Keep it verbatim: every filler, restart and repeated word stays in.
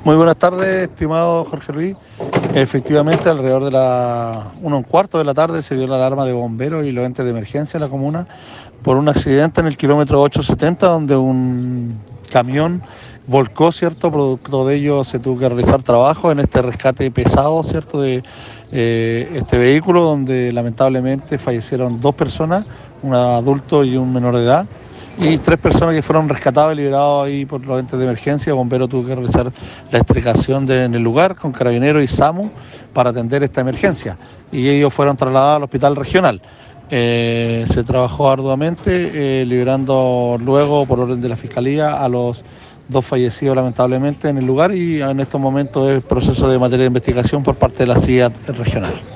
Muy buenas tardes, estimado Jorge Luis. Efectivamente, alrededor de la una un cuarto de la tarde se dio la alarma de bomberos y los entes de emergencia en la comuna por un accidente en el kilómetro ochocientos setenta, donde un camión volcó, ¿cierto? Producto de ello se tuvo que realizar trabajo en este rescate pesado, ¿cierto? De eh, este vehículo, donde lamentablemente fallecieron dos personas, un adulto y un menor de edad, y tres personas que fueron rescatadas y liberadas ahí por los entes de emergencia. El bombero tuvo que realizar la extricación de, en el lugar con carabineros y SAMU para atender esta emergencia, y ellos fueron trasladados al hospital regional. Eh, se trabajó arduamente, eh, liberando luego por orden de la Fiscalía a los dos fallecidos lamentablemente en el lugar, y en estos momentos es proceso de materia de investigación por parte de la C I A regional.